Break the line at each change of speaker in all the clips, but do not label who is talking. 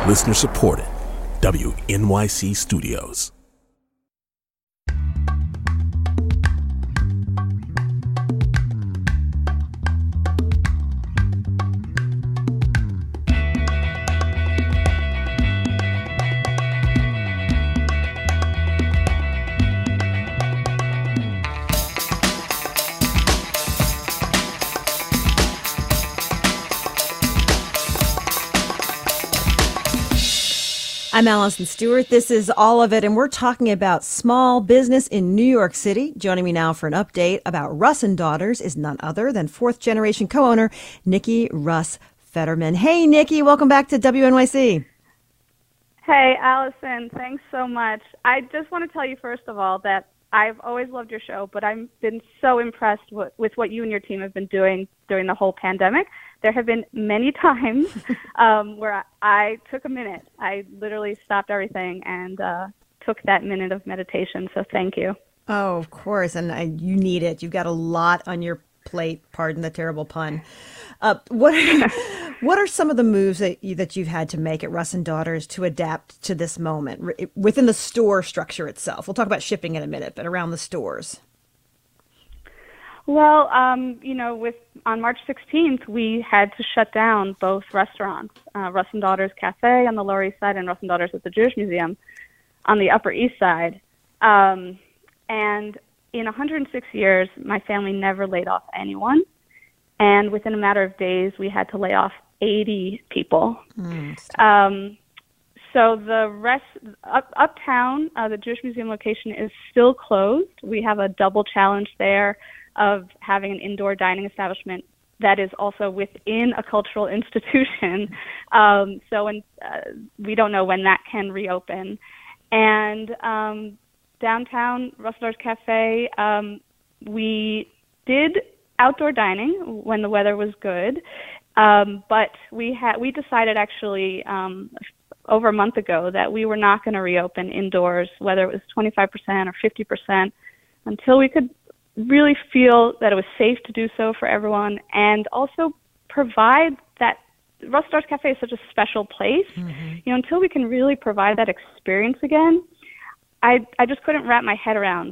Listener supported. WNYC Studios.
I'm Allison Stewart. This is All of It, and we're talking about small business in New York City. Joining me now for an update about Russ and Daughters is none other than fourth-generation co-owner Nikki Russ Fetterman. Hey, Nikki, welcome back to WNYC.
Hey, Allison, thanks so much. I just want to tell you, first of all, that I've always loved your show, but I've been so impressed with what you and your team have been doing during the whole pandemic. There have been many times where I took a minute. I literally stopped everything and took that minute of meditation. So thank you.
Oh, of course. And you need it. You've got a lot on your plate. Pardon the terrible pun. What are some of the moves that you've had to make at Russ and Daughters to adapt to this moment within the store structure itself? We'll talk about shipping in a minute, but around the stores.
Well, on March 16th, we had to shut down both restaurants, Russ and Daughters Cafe on the Lower East Side and Russ and Daughters at the Jewish Museum on the Upper East Side. And in 106 years, my family never laid off anyone. And within a matter of days, we had to lay off 80 people. So the rest, uptown, the Jewish Museum location is still closed. We have a double challenge there of having an indoor dining establishment that is also within a cultural institution. We don't know when that can reopen. And downtown, Russ and Daughters Cafe, we did outdoor dining when the weather was good, but we decided actually over a month ago that we were not going to reopen indoors, whether it was 25% or 50%, until we could really feel that it was safe to do so for everyone, and also provide that. Russ and Daughters Cafe is such a special place. Mm-hmm. Until we can really provide that experience again, I just couldn't wrap my head around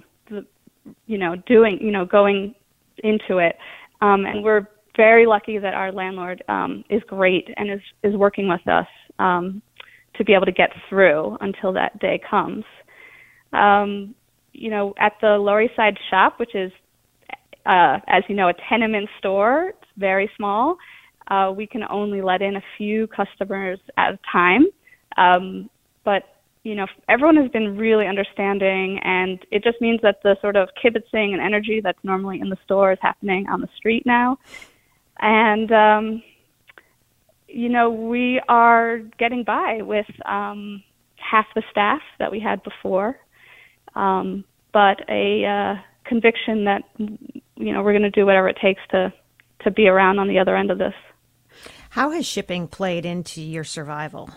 going into it. And we're very lucky that our landlord is great and is working with us to be able to get through until that day comes. At the Lower East Side shop, which is, as you know, a tenement store, it's very small. We can only let in a few customers at a time. But everyone has been really understanding, and it just means that the sort of kibitzing and energy that's normally in the store is happening on the street now. And, we are getting by with half the staff that we had before, but a conviction that, we're going to do whatever it takes to be around on the other end of this.
How has shipping played into your survival?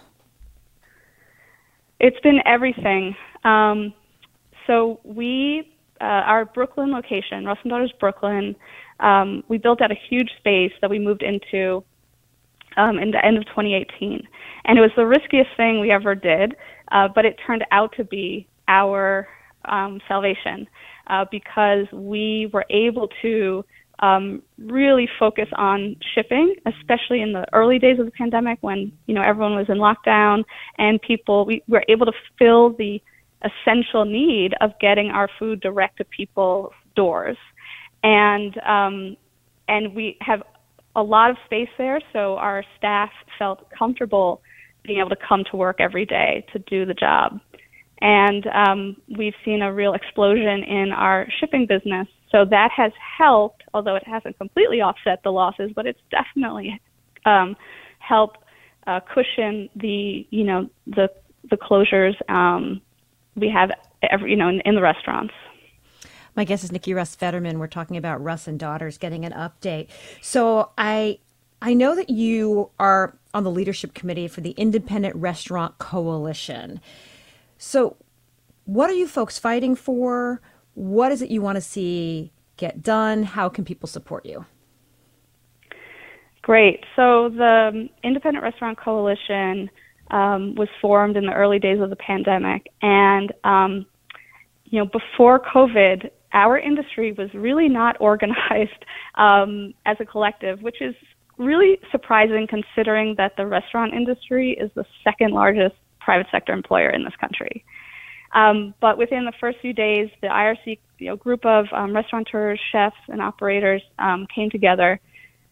It's been everything. So we, our Brooklyn location, Russ and Daughters Brooklyn, we built out a huge space that we moved into in the end of 2018. And it was the riskiest thing we ever did, but it turned out to be our salvation because we were able to really focus on shipping, especially in the early days of the pandemic when, everyone was in lockdown and we were able to fill the essential need of getting our food direct to people's doors. And we have a lot of space there, so our staff felt comfortable being able to come to work every day to do the job. And we've seen a real explosion in our shipping business. So that has helped, although it hasn't completely offset the losses, but it's definitely helped cushion the closures we have in the restaurants.
My guest is Nikki Russ Fetterman. We're talking about Russ and Daughters getting an update. So I know that you are on the leadership committee for the Independent Restaurant Coalition. So what are you folks fighting for? What is it you want to see get done? How can people support you?
Great. So the Independent Restaurant Coalition was formed in the early days of the pandemic. And, before COVID, our industry was really not organized as a collective, which is really surprising considering that the restaurant industry is the second largest private sector employer in this country. But within the first few days, the IRC group of restaurateurs, chefs, and operators came together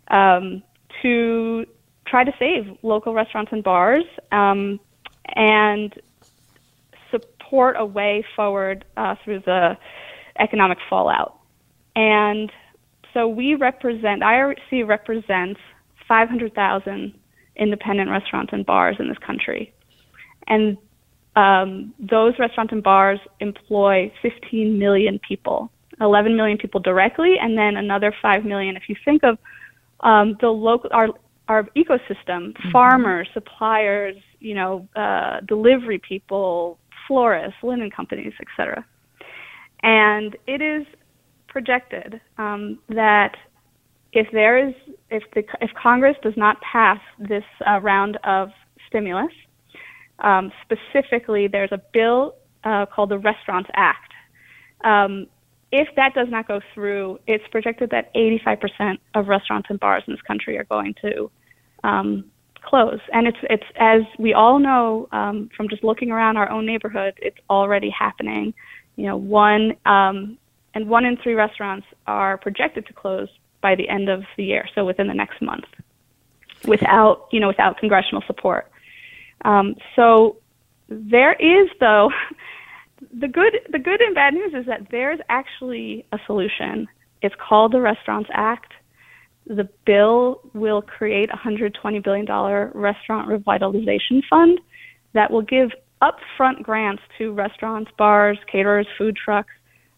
to try to save local restaurants and bars and support a way forward through the economic fallout. And so IRC represents 500,000 independent restaurants and bars in this country. And those restaurants and bars employ 15 million people, 11 million people directly, and then another 5 million. If you think of our ecosystem, farmers, suppliers, delivery people, florists, linen companies, etc. And it is projected that if Congress does not pass this round of stimulus, specifically, there's a bill called the Restaurants Act. If that does not go through, it's projected that 85% of restaurants and bars in this country are going to close. And it's as we all know from just looking around our own neighborhood, it's already happening. 1 in 3 restaurants are projected to close by the end of the year, so within the next month, without congressional support. So there is, though, the good and bad news is that there's actually a solution. It's called the Restaurants Act. The bill will create a $120 billion restaurant revitalization fund that will give upfront grants to restaurants, bars, caterers, food trucks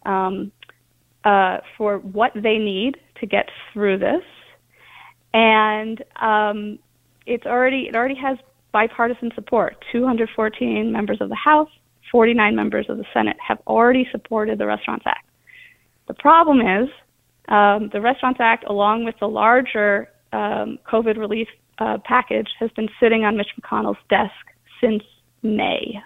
for what they need to get through this. And it already has bipartisan support. 214 members of the House, 49 members of the Senate have already supported the Restaurants Act. The problem is the Restaurants Act, along with the larger COVID relief package, has been sitting on Mitch McConnell's desk since May.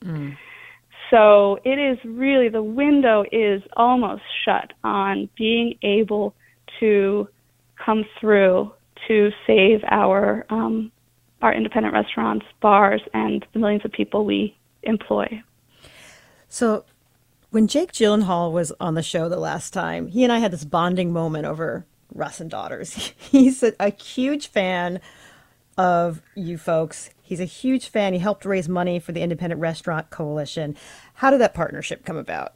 So it is really, the window is almost shut on being able to come through to save our independent restaurants, bars, and the millions of people we employ.
So when Jake Gyllenhaal was on the show the last time, he and I had this bonding moment over Russ and Daughters. He's a huge fan of you folks. He's a huge fan. He helped raise money for the Independent Restaurant Coalition. How did that partnership come about?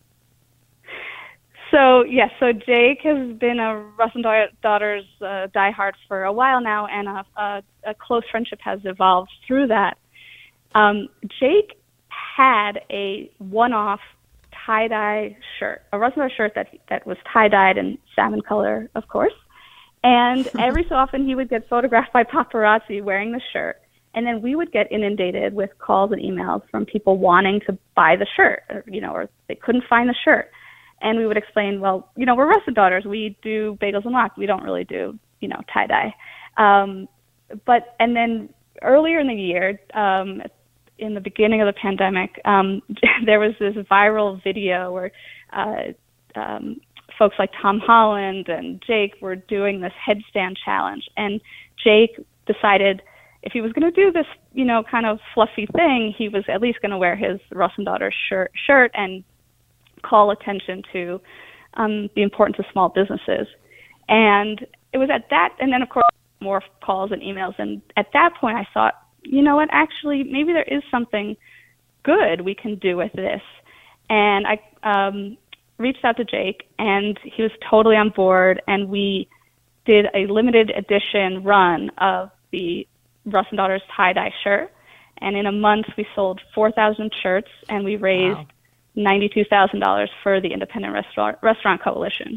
So Jake has been a Russ and Daughters diehard for a while now, and a close friendship has evolved through that. Jake had a one-off tie-dye shirt, a Russ and Daughters shirt that was tie-dyed in salmon color, of course. And every so often he would get photographed by paparazzi wearing the shirt. And then we would get inundated with calls and emails from people wanting to buy the shirt, or they couldn't find the shirt. And we would explain, well, we're Russ and Daughters. We do bagels and lox. We don't really do, tie-dye. And then earlier in the year, in the beginning of the pandemic, there was this viral video where folks like Tom Holland and Jake were doing this headstand challenge. And Jake decided if he was going to do this, kind of fluffy thing, he was at least going to wear his Russ and Daughters shirt and call attention to the importance of small businesses. And it was at that, and then of course more calls and emails. And at that point I thought, you know what, actually maybe there is something good we can do with this. And I reached out to Jake, and he was totally on board, and we did a limited edition run of the Russ and Daughters tie-dye shirt. And in a month we sold 4,000 shirts, and we raised $92,000 for the Independent Restaurant Coalition.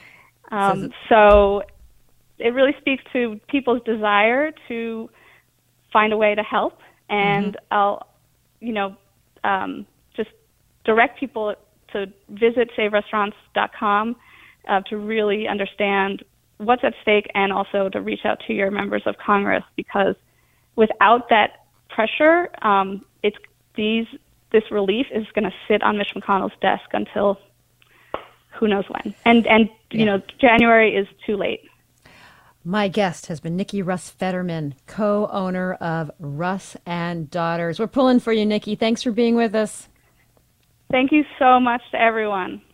So it really speaks to people's desire to find a way to help, and I'll, just direct people to visit saverestaurants.com to really understand what's at stake, and also to reach out to your members of Congress, because without that pressure, this relief is going to sit on Mitch McConnell's desk until who knows when. And January is too late.
My guest has been Nikki Russ Fetterman, co-owner of Russ and Daughters. We're pulling for you, Nikki. Thanks for being with us.
Thank you so much to everyone.